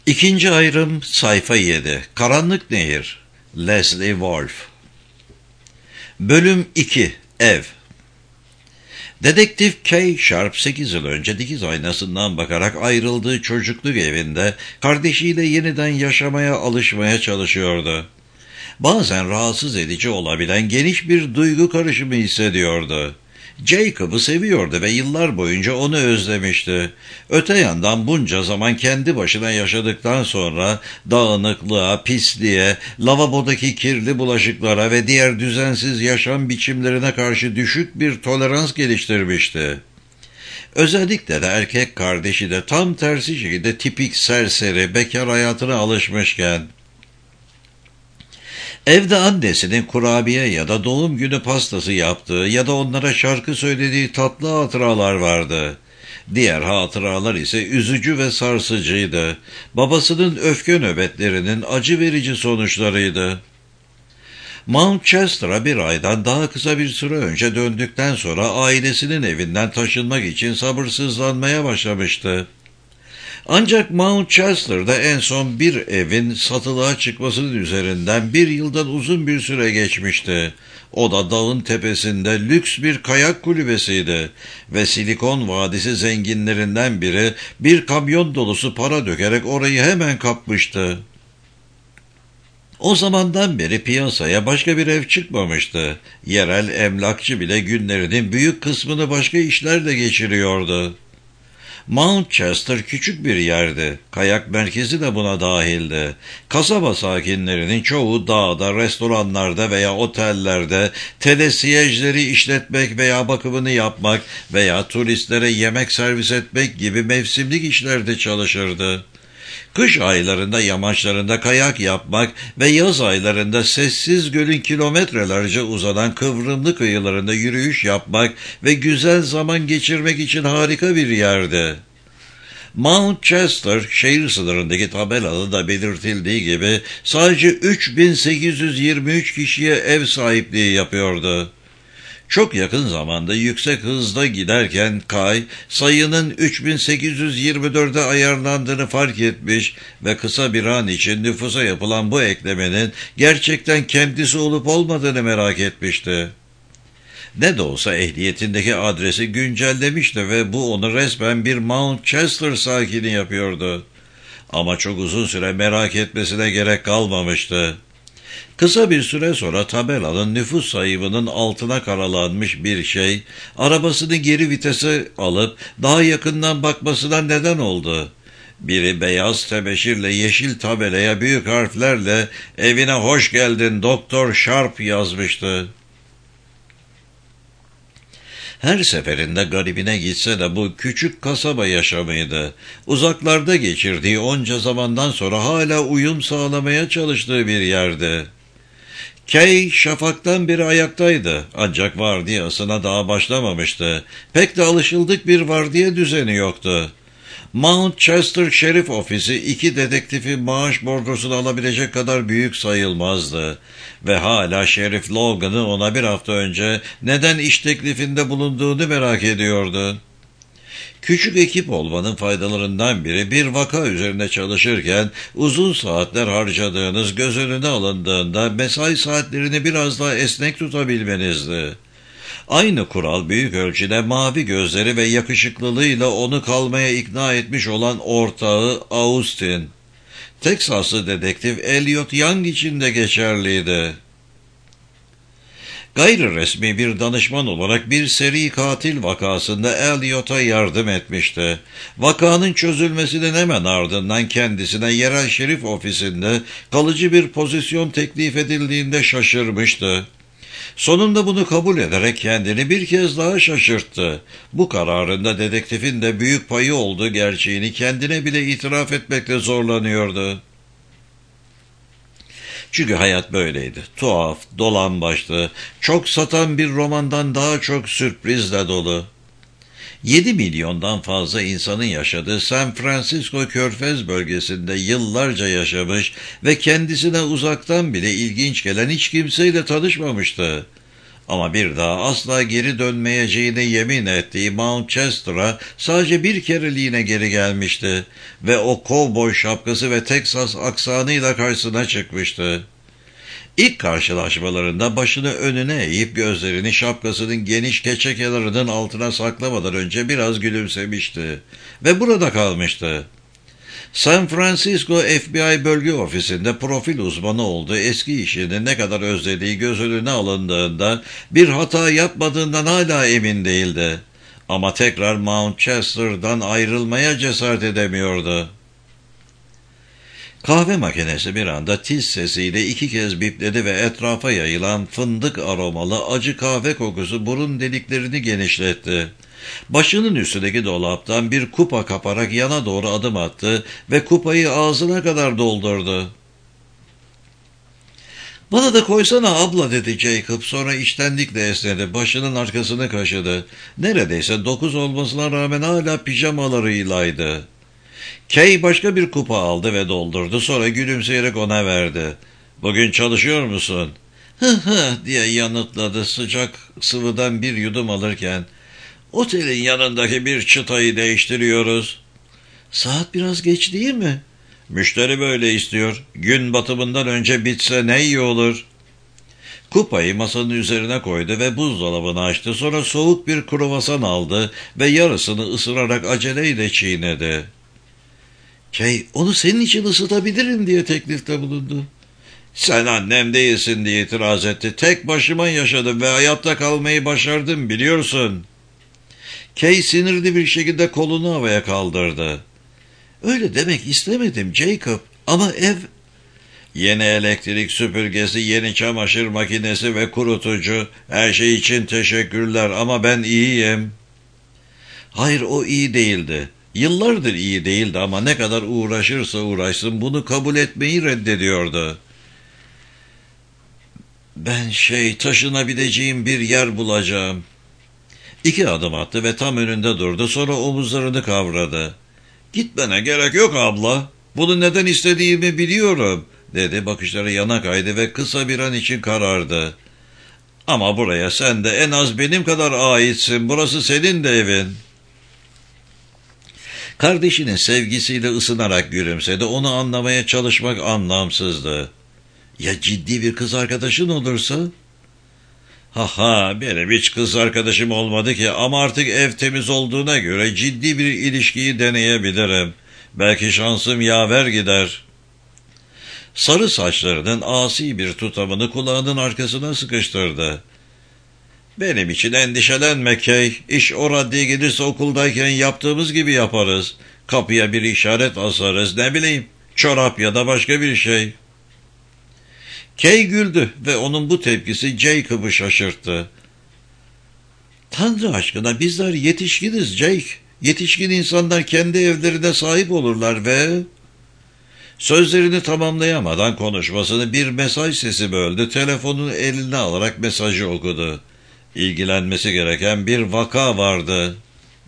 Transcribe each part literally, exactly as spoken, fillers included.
İkinci ayrım sayfa yedi. Karanlık Nehir. Leslie Wolf. Bölüm iki. Ev. Dedektif Kay Sharp sekiz yıl önce dikiz aynasından bakarak ayrıldığı çocukluk evinde kardeşiyle yeniden yaşamaya alışmaya çalışıyordu. Bazen rahatsız edici olabilen geniş bir duygu karışımı hissediyordu. Jacob'u seviyordu ve yıllar boyunca onu özlemişti. Öte yandan bunca zaman kendi başına yaşadıktan sonra dağınıklığa, pisliğe, lavabodaki kirli bulaşıklara ve diğer düzensiz yaşam biçimlerine karşı düşük bir tolerans geliştirmişti. Özellikle de erkek kardeşi de tam tersi şekilde tipik serseri, bekar hayatına alışmışken, evde annesinin kurabiye ya da doğum günü pastası yaptığı ya da onlara şarkı söylediği tatlı hatıralar vardı. Diğer hatıralar ise üzücü ve sarsıcıydı. Babasının öfke nöbetlerinin acı verici sonuçlarıydı. Mount Chester'a bir aydan daha kısa bir süre önce döndükten sonra ailesinin evinden taşınmak için sabırsızlanmaya başlamıştı. Ancak Mount Chester'da en son bir evin satılığa çıkmasının üzerinden bir yıldan uzun bir süre geçmişti. O da dağın tepesinde lüks bir kayak kulübesiydi ve Silikon Vadisi zenginlerinden biri bir kamyon dolusu para dökerek orayı hemen kapmıştı. O zamandan beri piyasaya başka bir ev çıkmamıştı. Yerel emlakçı bile günlerinin büyük kısmını başka işlerle geçiriyordu. Mount Chester küçük bir yerdi. Kayak merkezi de buna dahildi. Kasaba sakinlerinin çoğu dağda, restoranlarda veya otellerde telesiyejleri işletmek veya bakımını yapmak veya turistlere yemek servis etmek gibi mevsimlik işlerde çalışırdı. Kış aylarında yamaçlarında kayak yapmak ve yaz aylarında sessiz gölün kilometrelerce uzanan kıvrımlı kıyılarında yürüyüş yapmak ve güzel zaman geçirmek için harika bir yerdi. Mount Chester, şehir sınırındaki tabelada da belirtildiği gibi sadece üç bin sekiz yüz yirmi üç kişiye ev sahipliği yapıyordu. Çok yakın zamanda yüksek hızda giderken Kay, sayının üç bin sekiz yüz yirmi dörde ayarlandığını fark etmiş ve kısa bir an için nüfusa yapılan bu eklemenin gerçekten kendisi olup olmadığını merak etmişti. Ne de olsa ehliyetindeki adresi güncellemişti ve bu onu resmen bir Mount Chester sakini yapıyordu. Ama çok uzun süre merak etmesine gerek kalmamıştı. Kısa bir süre sonra tabelanın nüfus sayımının altına karalanmış bir şey, arabasını geri vitese alıp daha yakından bakmasına neden oldu. Biri beyaz tebeşirle yeşil tabelaya büyük harflerle "Evine hoş geldin Doktor Sharp" yazmıştı. Her seferinde garibine gitse de bu küçük kasaba yaşamıydı. Uzaklarda geçirdiği onca zamandan sonra hala uyum sağlamaya çalıştığı bir yerdi. Kay şafaktan beri ayaktaydı ancak vardiyasına daha başlamamıştı. Pek de alışıldık bir vardiya düzeni yoktu. Mount Chester Şerif Ofisi iki dedektifin maaş bordrosunu alabilecek kadar büyük sayılmazdı. Ve hala Şerif Logan'ı ona bir hafta önce neden iş teklifinde bulunduğunu merak ediyordu. Küçük ekip olmanın faydalarından biri bir vaka üzerine çalışırken uzun saatler harcadığınız göz önüne alındığında mesai saatlerini biraz daha esnek tutabilmenizdi. Aynı kural büyük ölçüde mavi gözleri ve yakışıklılığıyla onu kalmaya ikna etmiş olan ortağı Austin, Teksaslı dedektif Elliot Young için de geçerliydi. Gayri resmi bir danışman olarak bir seri katil vakasında Elliot'a yardım etmişti. Vakanın çözülmesinin hemen ardından kendisine yerel şerif ofisinde kalıcı bir pozisyon teklif edildiğinde şaşırmıştı. Sonunda bunu kabul ederek kendini bir kez daha şaşırttı. Bu kararında dedektifin de büyük payı olduğu gerçeğini kendine bile itiraf etmekte zorlanıyordu. Çünkü hayat böyleydi. Tuhaf, dolambaçlı, çok satan bir romandan daha çok sürprizle dolu. Yedi milyondan fazla insanın yaşadığı San Francisco Körfez bölgesinde yıllarca yaşamış ve kendisine uzaktan bile ilginç gelen hiç kimseyle tanışmamıştı. Ama bir daha asla geri dönmeyeceğine yemin ettiği Mount Chester'a sadece bir kereliğine geri gelmişti ve o kovboy şapkası ve Teksas aksanıyla karşısına çıkmıştı. İlk karşılaşmalarında başını önüne eğip gözlerini şapkasının geniş keçe kenarının altına saklamadan önce biraz gülümsemişti ve burada kalmıştı. San Francisco F B I bölge ofisinde profil uzmanı olduğu eski işini ne kadar özlediği göz önüne alındığında bir hata yapmadığından hala emin değildi. Ama tekrar Mount Chester'dan ayrılmaya cesaret edemiyordu. Kahve makinesi bir anda tiz sesiyle iki kez bipledi ve etrafa yayılan fındık aromalı acı kahve kokusu burun deliklerini genişletti. Başının üstündeki dolaptan bir kupa kaparak yana doğru adım attı ve kupayı ağzına kadar doldurdu. ''Bana da koysana abla'' dedi Jacob, sonra içtenlikle esnedi, başının arkasını kaşıdı. Neredeyse dokuz olmasına rağmen hala pijamalarıylaydı. Kay başka bir kupa aldı ve doldurdu, sonra gülümseyerek ona verdi. ''Bugün çalışıyor musun?'' ''Hı hı'' diye yanıtladı sıcak sıvıdan bir yudum alırken. ''Otelin yanındaki bir çıtayı değiştiriyoruz.'' ''Saat biraz geç değil mi?'' ''Müşteri böyle istiyor. Gün batımından önce bitse ne iyi olur.'' Kupayı masanın üzerine koydu ve buzdolabını açtı. Sonra soğuk bir kruvasan aldı ve yarısını ısırarak aceleyle çiğnedi. Kay, ''Onu senin için ısıtabilirim'' diye teklifte bulundu. ''Sen annem değilsin'' diye itiraz etti. ''Tek başıma yaşadım ve hayatta kalmayı başardım, biliyorsun.'' Kay sinirli bir şekilde kolunu havaya kaldırdı. ''Öyle demek istemedim Jacob, ama ev...'' Yeni elektrik süpürgesi, yeni çamaşır makinesi ve kurutucu, her şey için teşekkürler ama ben iyiyim. Hayır, o iyi değildi. Yıllardır iyi değildi ama ne kadar uğraşırsa uğraşsın bunu kabul etmeyi reddediyordu. Ben şey taşınabileceğim bir yer bulacağım. İki adım attı ve tam önünde durdu, sonra omuzlarını kavradı. ''Gitmene gerek yok abla, bunu neden istediğimi biliyorum.'' dedi, bakışları yana kaydı ve kısa bir an için karardı. ''Ama buraya sen de en az benim kadar aitsin, burası senin de evin.'' Kardeşinin sevgisiyle ısınarak gülümsedi, onu anlamaya çalışmak anlamsızdı. ''Ya ciddi bir kız arkadaşın olursa?'' Ha ha, benim hiç kız arkadaşım olmadı ki ama artık ev temiz olduğuna göre ciddi bir ilişkiyi deneyebilirim. Belki şansım yaver gider. Sarı saçlarının asi bir tutamını kulağının arkasına sıkıştırdı. ''Benim için endişelenme Kay. İş o raddeye gelirse okuldayken yaptığımız gibi yaparız. Kapıya bir işaret asarız, ne bileyim, çorap ya da başka bir şey.'' Kay güldü ve onun bu tepkisi Jacob'ı şaşırttı. ''Tanrı aşkına, bizler yetişkiniz Jake. Yetişkin insanlar kendi evlerine sahip olurlar ve...'' Sözlerini tamamlayamadan konuşmasını bir mesaj sesi böldü. Telefonunu eline alarak mesajı okudu. İlgilenmesi gereken bir vaka vardı.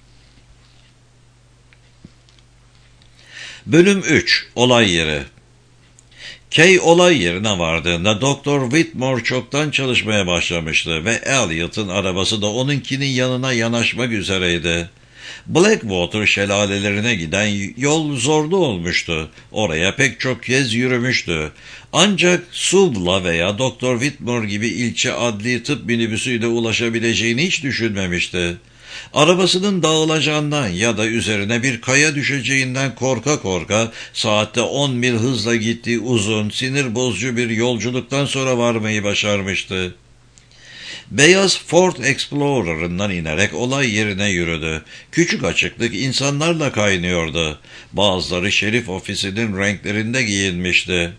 Bölüm üç. Olay yeri. Kay olay yerine vardığında Doktor Whitmore çoktan çalışmaya başlamıştı ve Elliot'ın arabası da onunkinin yanına yanaşmak üzereydi. Blackwater şelalelerine giden yol zorlu olmuştu. Oraya pek çok kez yürümüştü. Ancak Subla veya Doktor Whitmore gibi ilçe adli tıp minibüsüyle ulaşabileceğini hiç düşünmemişti. Arabasının dağılacağından ya da üzerine bir kaya düşeceğinden korka korka saatte on mil hızla gittiği uzun, sinir bozucu bir yolculuktan sonra varmayı başarmıştı. Beyaz Ford Explorer'ından inerek olay yerine yürüdü. Küçük açıklık insanlarla kaynıyordu. Bazıları şerif ofisinin renklerinde giyinmişti.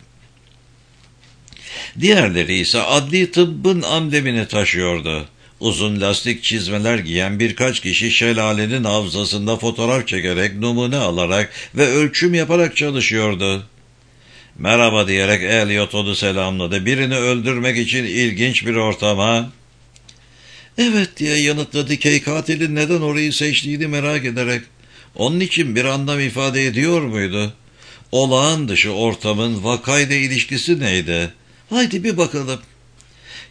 Diğerleri ise adli tıbbın amblemini taşıyordu. Uzun lastik çizmeler giyen birkaç kişi şelalenin havzasında fotoğraf çekerek, numune alarak ve ölçüm yaparak çalışıyordu. ''Merhaba'' diyerek Elliot onu selamladı. ''Birini öldürmek için ilginç bir ortama.'' ''Evet'' diye yanıtladı Kay, katilin neden orayı seçtiğini merak ederek. ''Onun için bir anlam ifade ediyor muydu? Olağan dışı ortamın vakayla ilişkisi neydi? Haydi bir bakalım.''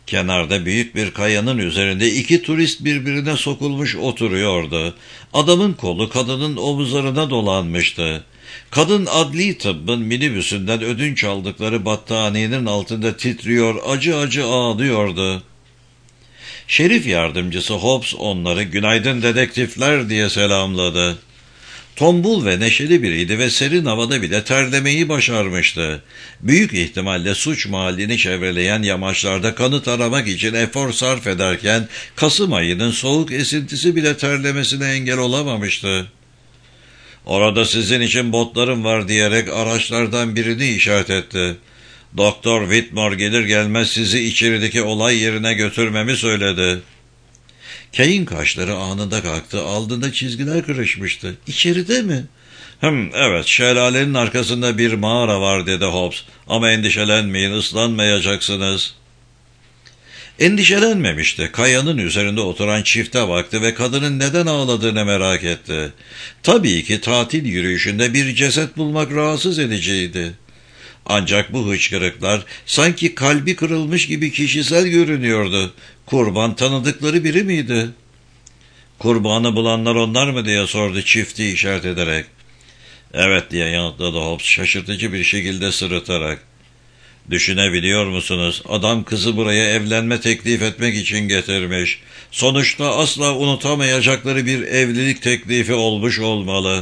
Kenarda büyük bir kayanın üzerinde iki turist birbirine sokulmuş oturuyordu. Adamın kolu kadının omuzlarına dolanmıştı. Kadın adli tıbbın minibüsünden ödünç aldıkları battaniyenin altında titriyor, acı acı ağlıyordu. Şerif yardımcısı Hobbs onları "Günaydın dedektifler" diye selamladı. Tombul ve neşeli biriydi ve serin havada bile terlemeyi başarmıştı. Büyük ihtimalle suç mahallini çevreleyen yamaçlarda kanıt aramak için efor sarf ederken Kasım ayının soğuk esintisi bile terlemesine engel olamamıştı. "Orada sizin için botlarım var" diyerek araçlardan birini işaret etti. "Doktor Whitmore gelir gelmez sizi içerideki olay yerine götürmemi söyledi." Kay'in kaşları anında kalktı, alnında çizgiler kırışmıştı. "İçeride mi?" "Hım, evet, şelalenin arkasında bir mağara var" dedi Hobbs. "Ama endişelenmeyin, ıslanmayacaksınız." Endişelenmemişti. Kayanın üzerinde oturan çifte baktı ve kadının neden ağladığını merak etti. Tabii ki tatil yürüyüşünde bir ceset bulmak rahatsız ediciydi. Ancak bu hıçkırıklar sanki kalbi kırılmış gibi kişisel görünüyordu. Kurban tanıdıkları biri miydi? "Kurbanı bulanlar onlar mı?" diye sordu çifti işaret ederek. "Evet" diye yanıtladı Hobbs şaşırtıcı bir şekilde sırıtarak. "Düşünebiliyor musunuz? Adam kızı buraya evlenme teklif etmek için getirmiş. Sonuçta asla unutamayacakları bir evlilik teklifi olmuş olmalı."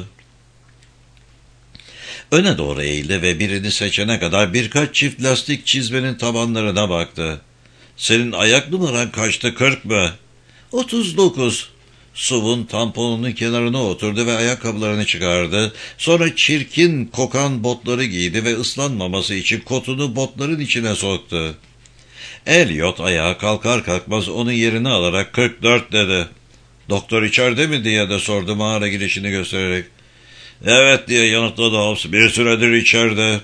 Öne doğru eğildi ve birini seçene kadar birkaç çift lastik çizmenin tabanlarına baktı. "Senin ayak numaran kaçtı, kırk mı?" "Otuz dokuz." Suvun tamponunun kenarına oturdu ve ayakkabılarını çıkardı. Sonra çirkin kokan botları giydi ve ıslanmaması için kotunu botların içine soktu. Elliot ayağa kalkar kalkmaz onun yerini alarak "kırk dört" dedi. "Doktor içeride mi?" diye de sordu mağara girişini göstererek. "Evet" diye yanıtladı Hobbs. "Bir süredir içeride."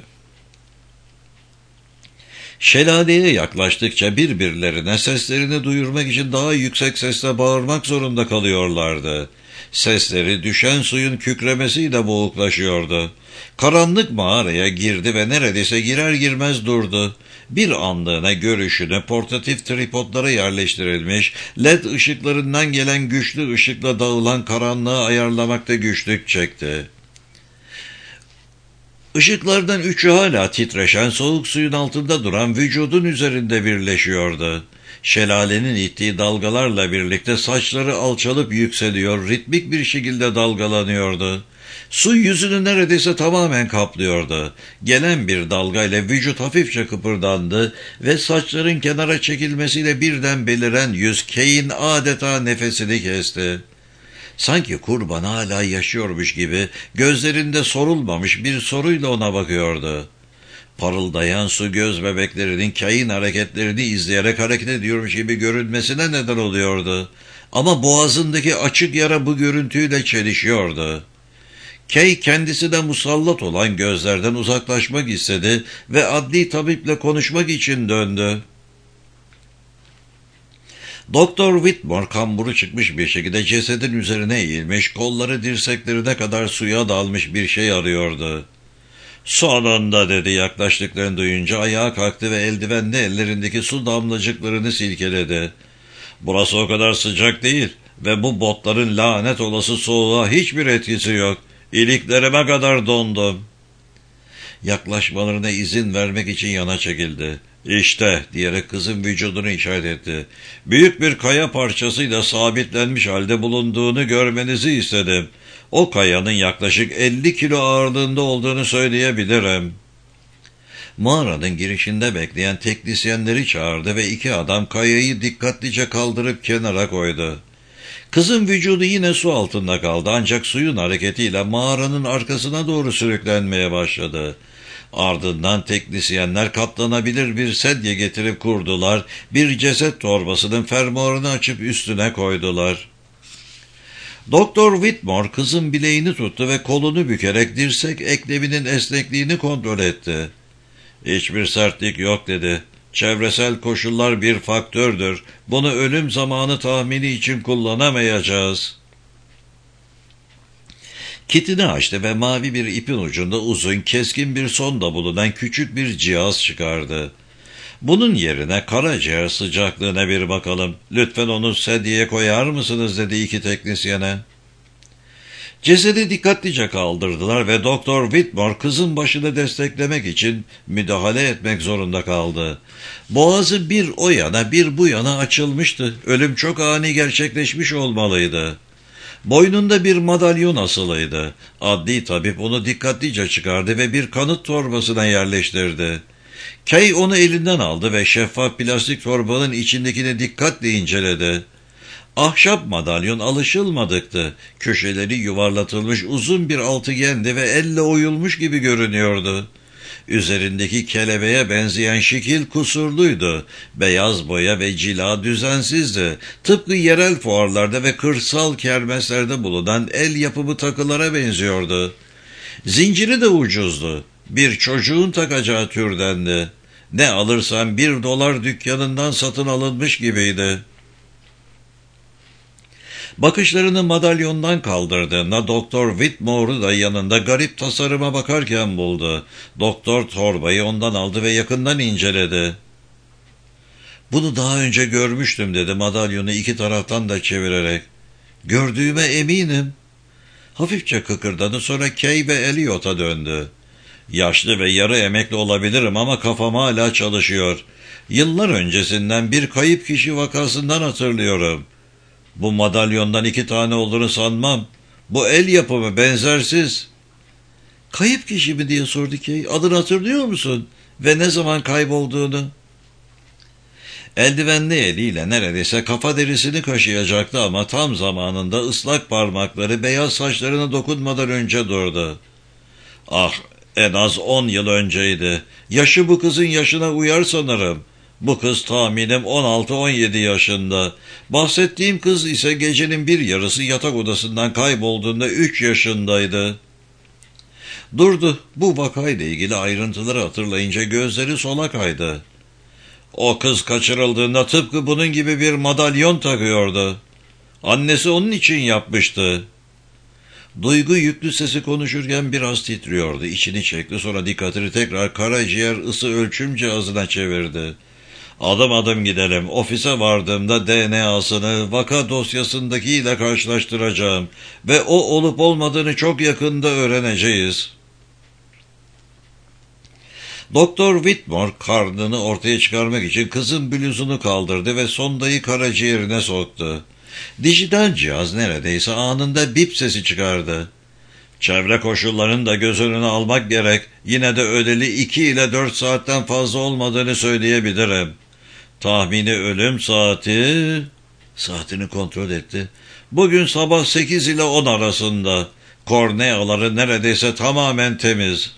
Şelaleye yaklaştıkça birbirlerine seslerini duyurmak için daha yüksek sesle bağırmak zorunda kalıyorlardı. Sesleri düşen suyun kükremesiyle boğuklaşıyordu. Karanlık mağaraya girdi ve neredeyse girer girmez durdu. Bir anlığına görüşünü portatif tripodlara yerleştirilmiş, led ışıklarından gelen güçlü ışıkla dağılan karanlığı ayarlamakta güçlük çekti. Işıklardan üçü hala titreşen soğuk suyun altında duran vücudun üzerinde birleşiyordu. Şelalenin ittiği dalgalarla birlikte saçları alçalıp yükseliyor, ritmik bir şekilde dalgalanıyordu. Su yüzünü neredeyse tamamen kaplıyordu. Gelen bir dalgayla vücut hafifçe kıpırdandı ve saçların kenara çekilmesiyle birden beliren yüz Kay'in adeta nefesini kesti. Sanki kurban hala yaşıyormuş gibi gözlerinde sorulmamış bir soruyla ona bakıyordu. Parıldayan su göz bebeklerinin Kay'in hareketlerini izleyerek hareket ediyormuş gibi görünmesine neden oluyordu. Ama boğazındaki açık yara bu görüntüyle çelişiyordu. Kay kendisine musallat olan gözlerden uzaklaşmak istedi ve adli tabiple konuşmak için döndü. Doktor Whitmore kamburu çıkmış bir şekilde cesedin üzerine eğilmiş, kolları dirseklerine kadar suya dalmış bir şey arıyordu. "Sonunda" dedi yaklaştıklarını duyunca. Ayağa kalktı ve eldivenli ellerindeki su damlacıklarını silkeledi. "Burası o kadar sıcak değil ve bu botların lanet olası soğuğa hiçbir etkisi yok. İliklerime kadar dondum." Yaklaşmalarına izin vermek için yana çekildi. "İşte" diyerek kızın vücudunu işaret etti. "Büyük bir kaya parçasıyla sabitlenmiş halde bulunduğunu görmenizi istedim. O kayanın yaklaşık elli kilo ağırlığında olduğunu söyleyebilirim." Mağaranın girişinde bekleyen teknisyenleri çağırdı ve iki adam kayayı dikkatlice kaldırıp kenara koydu. Kızın vücudu yine su altında kaldı ancak suyun hareketiyle mağaranın arkasına doğru sürüklenmeye başladı. Ardından teknisyenler katlanabilir bir sedye getirip kurdular, bir ceset torbasının fermuarını açıp üstüne koydular. Doktor Whitmore kızın bileğini tuttu ve kolunu bükerek dirsek ekleminin esnekliğini kontrol etti. "Hiçbir sertlik yok" dedi. "Çevresel koşullar bir faktördür. Bunu ölüm zamanı tahmini için kullanamayacağız." Kitini açtı ve mavi bir ipin ucunda uzun, keskin bir sonda bulunan küçük bir cihaz çıkardı. Bunun yerine karaciğer sıcaklığına bir bakalım. Lütfen onu sedyeye koyar mısınız dedi iki teknisyene. Cesedi dikkatlice kaldırdılar ve Doktor Whitmore kızın başını desteklemek için müdahale etmek zorunda kaldı. Boğazı bir o yana bir bu yana açılmıştı. Ölüm çok ani gerçekleşmiş olmalıydı. Boynunda bir madalyon asılıydı. Adli tabip onu dikkatlice çıkardı ve bir kanıt torbasına yerleştirdi. Kay onu elinden aldı ve şeffaf plastik torbanın içindekini dikkatle inceledi. Ahşap madalyon alışılmadıktı. Köşeleri yuvarlatılmış uzun bir altıgendi ve elle oyulmuş gibi görünüyordu. Üzerindeki kelebeğe benzeyen şekil kusurluydu. Beyaz boya ve cila düzensizdi. Tıpkı yerel fuarlarda ve kırsal kermeslerde bulunan el yapımı takılara benziyordu. Zinciri de ucuzdu. Bir çocuğun takacağı türdendi. Ne alırsan bir dolar dükkanından satın alınmış gibiydi. Bakışlarını madalyondan kaldırdığında Doktor Whitmore'u da yanında garip tasarıma bakarken buldu. Doktor torbayı ondan aldı ve yakından inceledi. "Bunu daha önce görmüştüm," dedi madalyonu iki taraftan da çevirerek. "Gördüğüme eminim." Hafifçe kıkırdadı, sonra Kay ve Elliot'a döndü. "Yaşlı ve yarı emekli olabilirim ama kafam hala çalışıyor. Yıllar öncesinden bir kayıp kişi vakasından hatırlıyorum. Bu madalyondan iki tane olduğunu sanmam. Bu el yapımı, benzersiz." "Kayıp kişi mi?" diye sordu Kay. "Adını hatırlıyor musun? Ve ne zaman kaybolduğunu?" Eldivenli eliyle neredeyse kafa derisini kaşıyacaktı ama tam zamanında ıslak parmakları beyaz saçlarına dokunmadan önce durdu. "Ah, en az on yıl önceydi. Yaşı bu kızın yaşına uyar sanırım. Bu kız tahminim on altı on yedi yaşında. Bahsettiğim kız ise gecenin bir yarısı yatak odasından kaybolduğunda üç yaşındaydı." Durdu. Bu vakayla ilgili ayrıntıları hatırlayınca gözleri sola kaydı. "O kız kaçırıldığında tıpkı bunun gibi bir madalyon takıyordu. Annesi onun için yapmıştı." Duygu yüklü sesi konuşurken biraz titriyordu. İçini çekti, sonra dikkatini tekrar karaciğer ısı ölçüm cihazına çevirdi. "Adım adım gidelim. Ofise vardığımda D N A'sını vaka dosyasındakiyle karşılaştıracağım ve o olup olmadığını çok yakında öğreneceğiz." Doktor Whitmore karnını ortaya çıkarmak için kızın bluzunu kaldırdı ve sondayı karaciğerine soktu. Dijital cihaz neredeyse anında bip sesi çıkardı. "Çevre koşullarını da göz önüne almak gerek. Yine de ödeli iki ile dört saatten fazla olmadığını söyleyebilirim. Tahmini ölüm saati..." Saatini kontrol etti. "Bugün sabah sekiz ile on arasında. Korneaları neredeyse tamamen temiz."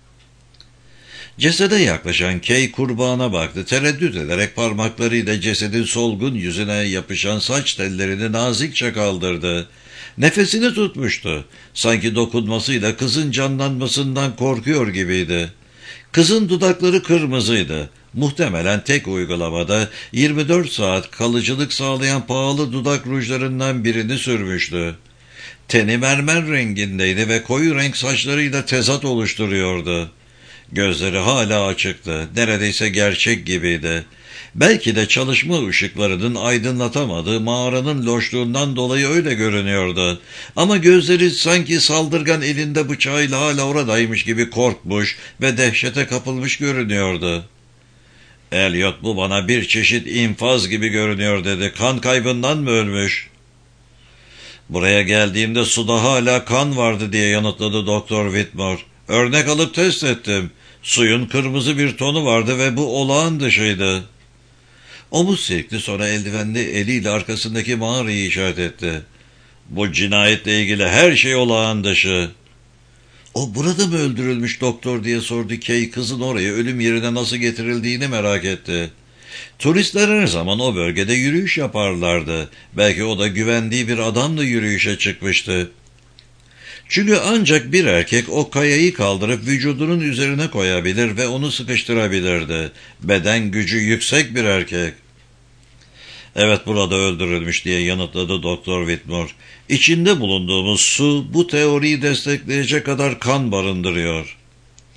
Cesede yaklaşan Kay kurbağana baktı. Tereddüt ederek parmaklarıyla cesedin solgun yüzüne yapışan saç tellerini nazikçe kaldırdı. Nefesini tutmuştu. Sanki dokunmasıyla kızın canlanmasından korkuyor gibiydi. Kızın dudakları kırmızıydı. Muhtemelen tek uygulamada yirmi dört saat kalıcılık sağlayan pahalı dudak rujlarından birini sürmüştü. Teni mermer rengindeydi ve koyu renk saçlarıyla tezat oluşturuyordu. Gözleri hala açıktı, neredeyse gerçek gibiydi. Belki de çalışma ışıklarının aydınlatamadığı mağaranın loşluğundan dolayı öyle görünüyordu. Ama gözleri sanki saldırgan elinde bıçağıyla hala oradaymış gibi korkmuş ve dehşete kapılmış görünüyordu. "Elliot, bu bana bir çeşit infaz gibi görünüyor," dedi. "Kan kaybından mı ölmüş?" "Buraya geldiğimde suda hala kan vardı," diye yanıtladı Doktor Whitmore. "Örnek alıp test ettim. Suyun kırmızı bir tonu vardı ve bu olağan dışıydı." Omuz silkti, sonra eldivenli eliyle arkasındaki mağarayı işaret etti. "Bu cinayetle ilgili her şey olağan dışı." "O burada mı öldürülmüş doktor?" diye sordu Kay. Kızın oraya ölüm yerine nasıl getirildiğini merak etti. Turistler her zaman o bölgede yürüyüş yaparlardı. Belki o da güvendiği bir adamla yürüyüşe çıkmıştı. Çünkü ancak bir erkek o kayayı kaldırıp vücudunun üzerine koyabilir ve onu sıkıştırabilirdi. Beden gücü yüksek bir erkek. "Evet, burada öldürülmüş," diye yanıtladı Doktor Whitmore. "İçinde bulunduğumuz su bu teoriyi destekleyecek kadar kan barındırıyor."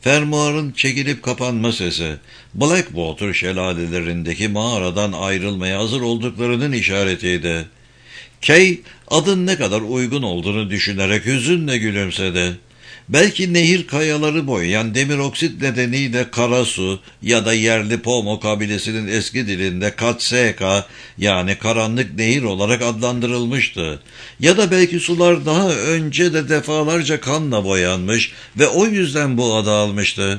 fermuarın çekilip kapanma sesi, Blackwater şelalelerindeki mağaradan ayrılmaya hazır olduklarının işaretiydi. Kay, adın ne kadar uygun olduğunu düşünerek hüzünle gülümsedi. Belki nehir kayaları boyayan demir oksit nedeniyle Karasu ya da yerli Pomo kabilesinin eski dilinde Katseka yani karanlık nehir olarak adlandırılmıştı. Ya da belki sular daha önce de defalarca kanla boyanmış ve o yüzden bu adı almıştı.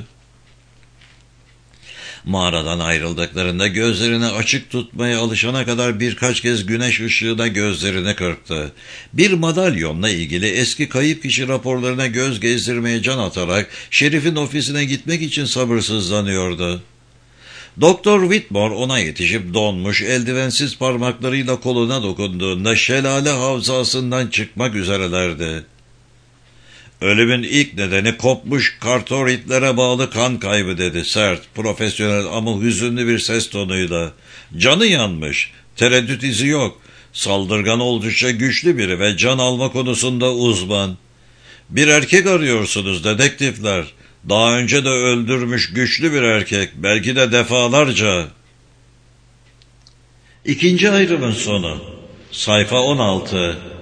Mağaradan ayrıldıklarında gözlerini açık tutmaya alışana kadar birkaç kez güneş ışığına gözlerini kırptı. Bir madalyonla ilgili eski kayıp kişi raporlarına göz gezdirmeye can atarak şerifin ofisine gitmek için sabırsızlanıyordu. Doktor Whitmore ona yetişip donmuş, eldivensiz parmaklarıyla koluna dokunduğunda şelale havzasından çıkmak üzerelerdi. Ölümün ilk nedeni kopmuş kartoritlere bağlı kan kaybı dedi sert, profesyonel ama hüzünlü bir ses tonuyla. Canı yanmış, tereddüt izi yok. Saldırgan oldukça güçlü biri ve can alma konusunda uzman. Bir erkek arıyorsunuz dedektifler. Daha önce de öldürmüş güçlü bir erkek, belki de defalarca. İkinci ayrımın sonu. Sayfa on altı.